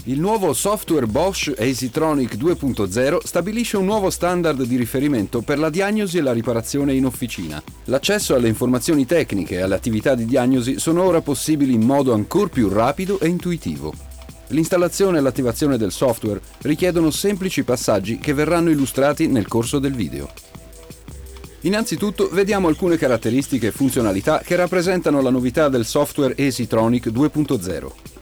Il nuovo software Bosch EasyTronic 2.0 stabilisce un nuovo standard di riferimento per la diagnosi e la riparazione in officina. L'accesso alle informazioni tecniche e alle attività di diagnosi sono ora possibili in modo ancora più rapido e intuitivo. L'installazione e l'attivazione del software richiedono semplici passaggi che verranno illustrati nel corso del video. Innanzitutto vediamo alcune caratteristiche e funzionalità che rappresentano la novità del software EasyTronic 2.0.